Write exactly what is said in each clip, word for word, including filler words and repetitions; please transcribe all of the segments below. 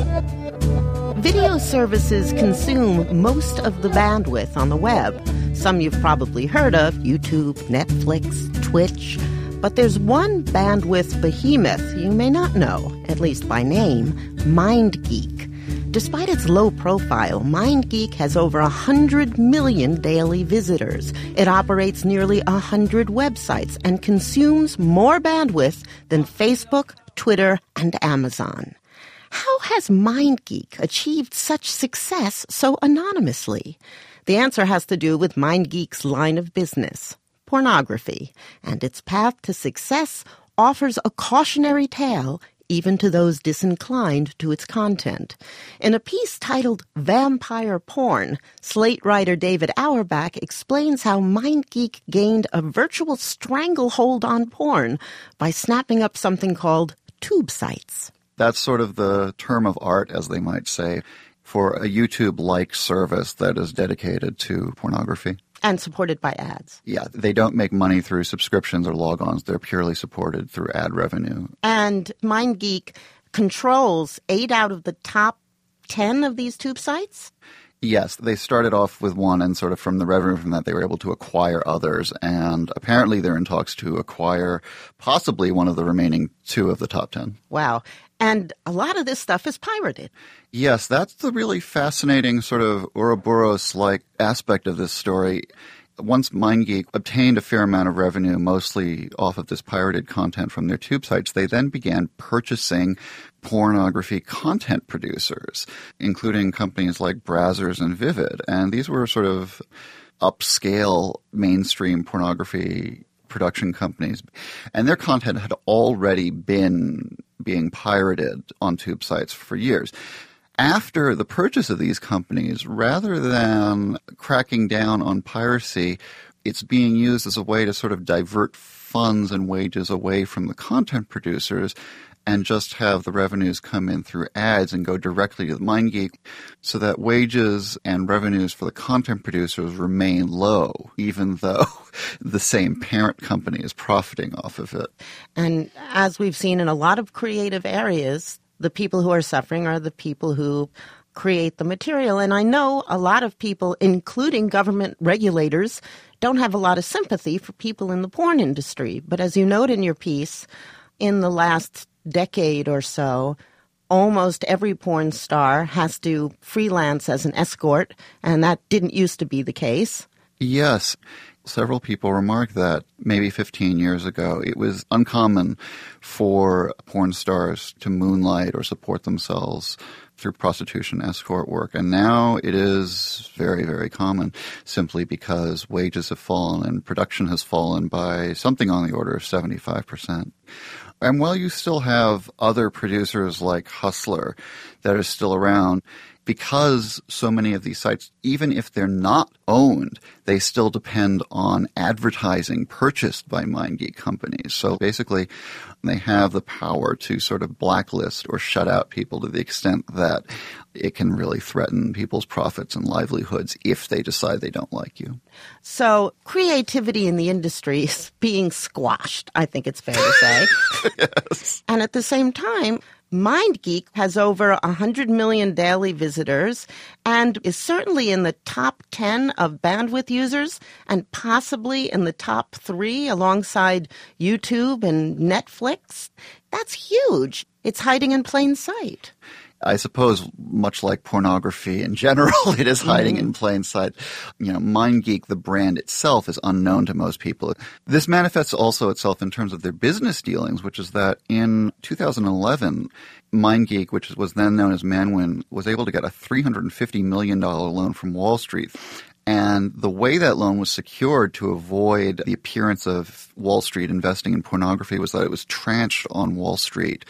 Video services consume most of the bandwidth on the web. Some you've probably heard of, YouTube, Netflix, Twitch. But there's one bandwidth behemoth you may not know, at least by name, MindGeek. Despite its low profile, MindGeek has over one hundred million daily visitors. It operates nearly one hundred websites and consumes more bandwidth than Facebook, Twitter, and Amazon. How has MindGeek achieved such success so anonymously? The answer has to do with MindGeek's line of business, pornography, and its path to success offers a cautionary tale even to those disinclined to its content. In a piece titled Vampire Porn, Slate writer David Auerbach explains how MindGeek gained a virtual stranglehold on porn by snapping up something called tube sites. That's sort of the term of art, as they might say, for a YouTube-like service that is dedicated to pornography. And supported by ads. Yeah, they don't make money through subscriptions or logons. They're purely supported through ad revenue. And MindGeek controls eight out of the top ten of these tube sites? Yes, they started off with one, and sort of from the revenue from that, they were able to acquire others. And apparently they're in talks to acquire possibly one of the remaining two of the top ten. Wow. And a lot of this stuff is pirated. Yes, that's the really fascinating sort of Ouroboros-like aspect of this story. Once MindGeek obtained a fair amount of revenue, mostly off of this pirated content from their tube sites, they then began purchasing pornography content producers, including companies like Brazzers and Vivid. And these were sort of upscale mainstream pornography production companies. And their content had already been being pirated on tube sites for years. After the purchase of these companies, rather than cracking down on piracy, it's being used as a way to sort of divert funds and wages away from the content producers and just have the revenues come in through ads and go directly to the MindGeek so that wages and revenues for the content producers remain low, even though the same parent company is profiting off of it. And as we've seen in a lot of creative areas, the people who are suffering are the people who create the material. And I know a lot of people, including government regulators, don't have a lot of sympathy for people in the porn industry. But as you note in your piece, in the last decade or so, almost every porn star has to freelance as an escort, and that didn't used to be the case. Yes. Several people remarked that maybe fifteen years ago, it was uncommon for porn stars to moonlight or support themselves through prostitution escort work. And now it is very, very common simply because wages have fallen and production has fallen by something on the order of seventy-five percent. And while you still have other producers like Hustler that are still around, because so many of these sites, even if they're not owned, they still depend on advertising purchased by MindGeek companies. So basically, they have the power to sort of blacklist or shut out people to the extent that it can really threaten people's profits and livelihoods if they decide they don't like you. So creativity in the industry is being squashed, I think it's fair to say. Yes. And at the same time, MindGeek has over one hundred million daily visitors and is certainly in the top ten of bandwidth users and possibly in the top three alongside YouTube and Netflix. That's huge. It's hiding in plain sight. I suppose, much like pornography in general, it is hiding mm-hmm. in plain sight. You know, MindGeek, the brand itself, is unknown to most people. This manifests also itself in terms of their business dealings, which is that in two thousand eleven, MindGeek, which was then known as Manwin, was able to get a three hundred fifty million dollars loan from Wall Street. And the way that loan was secured to avoid the appearance of Wall Street investing in pornography was that it was tranched on Wall Street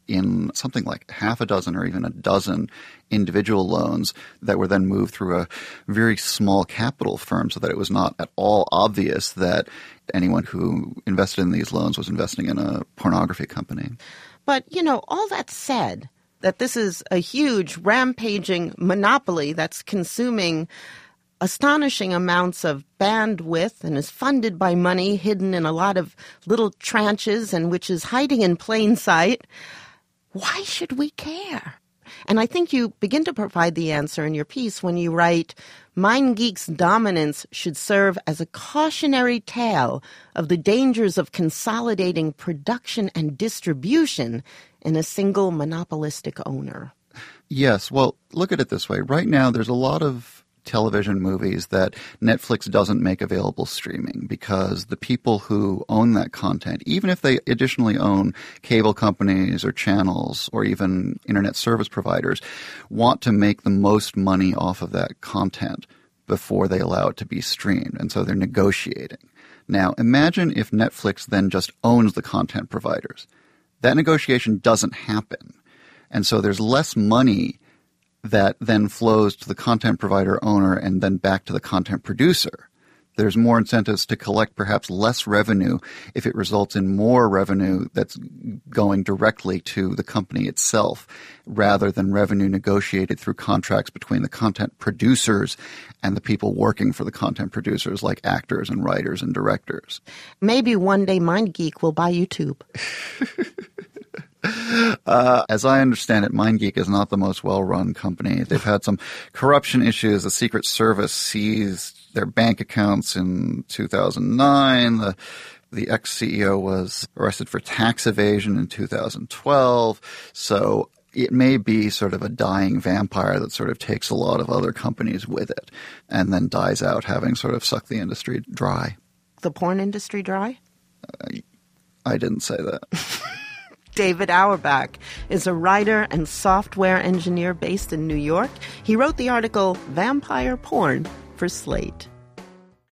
in something like half a dozen or even a dozen individual loans that were then moved through a very small capital firm so that it was not at all obvious that anyone who invested in these loans was investing in a pornography company. But, you know, all that said, that this is a huge rampaging monopoly that's consuming astonishing amounts of bandwidth and is funded by money hidden in a lot of little tranches and which is hiding in plain sight, why should we care? And I think you begin to provide the answer in your piece when you write, MindGeek's dominance should serve as a cautionary tale of the dangers of consolidating production and distribution in a single monopolistic owner. Yes. Well, look at it this way. Right now, there's a lot of television movies that Netflix doesn't make available streaming because the people who own that content, even if they additionally own cable companies or channels or even internet service providers, want to make the most money off of that content before they allow it to be streamed. And so they're negotiating. Now, imagine if Netflix then just owns the content providers. That negotiation doesn't happen. And so there's less money that then flows to the content provider owner and then back to the content producer. There's more incentives to collect perhaps less revenue if it results in more revenue that's going directly to the company itself rather than revenue negotiated through contracts between the content producers and the people working for the content producers like actors and writers and directors. Maybe one day MindGeek will buy YouTube. Uh, as I understand it, MindGeek is not the most well-run company. They've had some corruption issues. The Secret Service seized their bank accounts in two thousand nine. The, the ex-C E O was arrested for tax evasion in two thousand twelve. So it may be sort of a dying vampire that sort of takes a lot of other companies with it and then dies out, having sort of sucked the industry dry. The porn industry dry? Uh, I didn't say that. David Auerbach is a writer and software engineer based in New York. He wrote the article Vampire Porn for Slate.